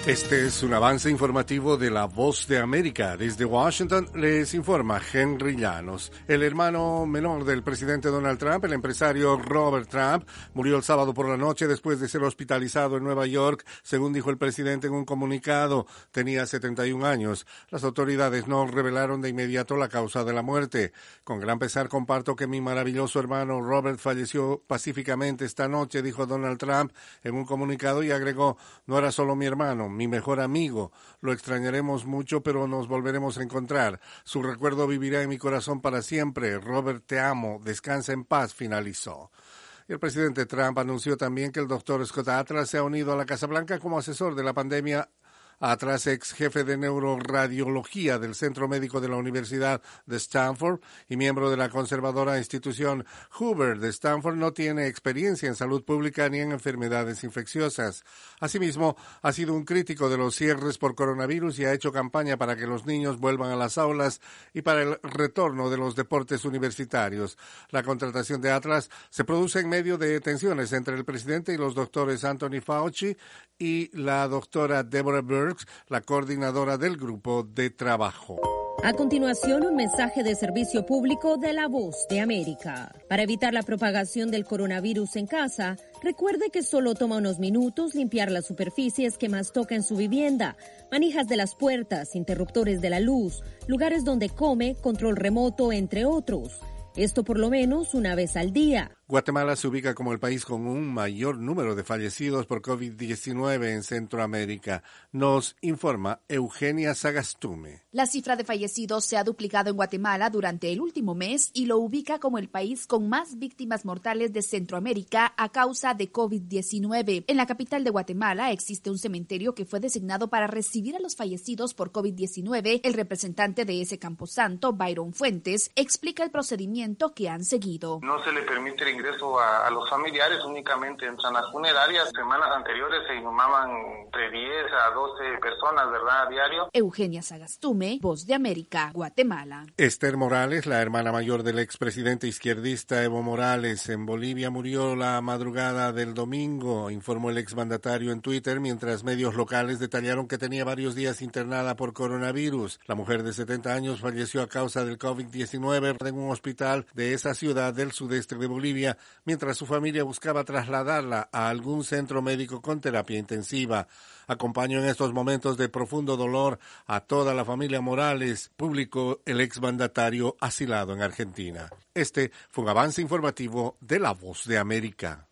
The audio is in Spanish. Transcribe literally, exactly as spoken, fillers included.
Este es un avance informativo de La Voz de América. Desde Washington les informa Henry Llanos. El hermano menor del presidente Donald Trump, el empresario Robert Trump, murió el sábado por la noche después de ser hospitalizado en Nueva York, según dijo el presidente en un comunicado. Tenía setenta y un años. Las autoridades no revelaron de inmediato la causa de la muerte. Con gran pesar comparto que mi maravilloso hermano Robert falleció pacíficamente esta noche, dijo Donald Trump en un comunicado y agregó, no era solo mi hermano, mi mejor amigo. Lo extrañaremos mucho, pero nos volveremos a encontrar. Su recuerdo vivirá en mi corazón para siempre. Robert, te amo. Descansa en paz, finalizó. Y el presidente Trump anunció también que el doctor Scott Atlas se ha unido a la Casa Blanca como asesor de la pandemia. Atlas, ex jefe de neuroradiología del Centro Médico de la Universidad de Stanford y miembro de la conservadora institución Hoover de Stanford, no tiene experiencia en salud pública ni en enfermedades infecciosas. Asimismo, ha sido un crítico de los cierres por coronavirus y ha hecho campaña para que los niños vuelvan a las aulas y para el retorno de los deportes universitarios. La contratación de Atlas se produce en medio de tensiones entre el presidente y los doctores Anthony Fauci y la doctora Deborah Birx, la coordinadora del grupo de trabajo. A continuación, un mensaje de servicio público de La Voz de América. Para evitar la propagación del coronavirus en casa, recuerde que solo toma unos minutos limpiar las superficies que más toca en su vivienda, manijas de las puertas, interruptores de la luz, lugares donde come, control remoto, entre otros. Esto por lo menos una vez al día. Guatemala se ubica como el país con un mayor número de fallecidos por COVID diecinueve en Centroamérica. Nos informa Eugenia Sagastume. La cifra de fallecidos se ha duplicado en Guatemala durante el último mes y lo ubica como el país con más víctimas mortales de Centroamérica a causa de COVID diecinueve. En la capital de Guatemala existe un cementerio que fue designado para recibir a los fallecidos por COVID diecinueve. El representante de ese camposanto, Byron Fuentes, explica el procedimiento que han seguido. No se le permite el ingreso a, a los familiares, únicamente entran las funerarias. Semanas anteriores se inhumaban entre diez a doce personas, ¿verdad?, a diario. Eugenia Sagastume, Voz de América, Guatemala. Esther Morales, la hermana mayor del expresidente izquierdista Evo Morales en Bolivia, murió la madrugada del domingo, informó el exmandatario en Twitter, mientras medios locales detallaron que tenía varios días internada por coronavirus. La mujer de setenta años falleció a causa del COVID diecinueve en un hospital de esa ciudad del sudeste de Bolivia, mientras su familia buscaba trasladarla a algún centro médico con terapia intensiva. Acompaño en estos momentos de profundo dolor a toda la familia Morales, publicó el exmandatario asilado en Argentina. Este fue un avance informativo de La Voz de América.